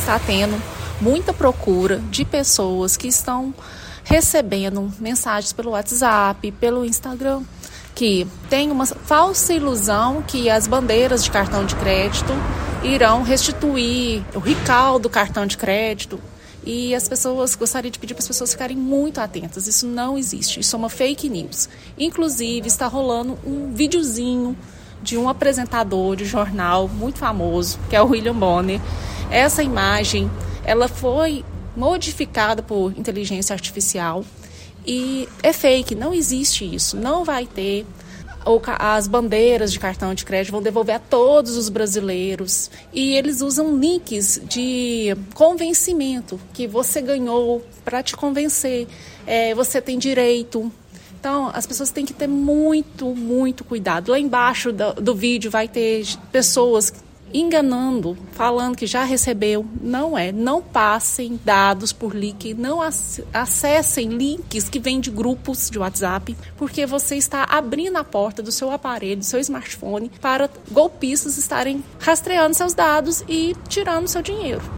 está tendo muita procura de pessoas que estão recebendo mensagens pelo WhatsApp, pelo Instagram, que tem uma falsa ilusão que as bandeiras de cartão de crédito irão restituir o recall do cartão de crédito. E as pessoas, gostaria de pedir para as pessoas ficarem muito atentas. Isso não existe, isso é uma fake news. Inclusive, está rolando um videozinho de um apresentador de jornal muito famoso, que é o William Bonner. Essa imagem, ela foi modificada por inteligência artificial e é fake, não existe isso, não vai ter. As bandeiras de cartão de crédito vão devolver a todos os brasileiros e eles usam links de convencimento, que você ganhou para te convencer, você tem direito. Então, as pessoas têm que ter muito, muito cuidado. Lá embaixo do vídeo vai ter pessoas enganando, falando que já recebeu. Não é. Não passem dados por link, não acessem links que vêm de grupos de WhatsApp, porque você está abrindo a porta do seu aparelho, do seu smartphone, para golpistas estarem rastreando seus dados e tirando seu dinheiro.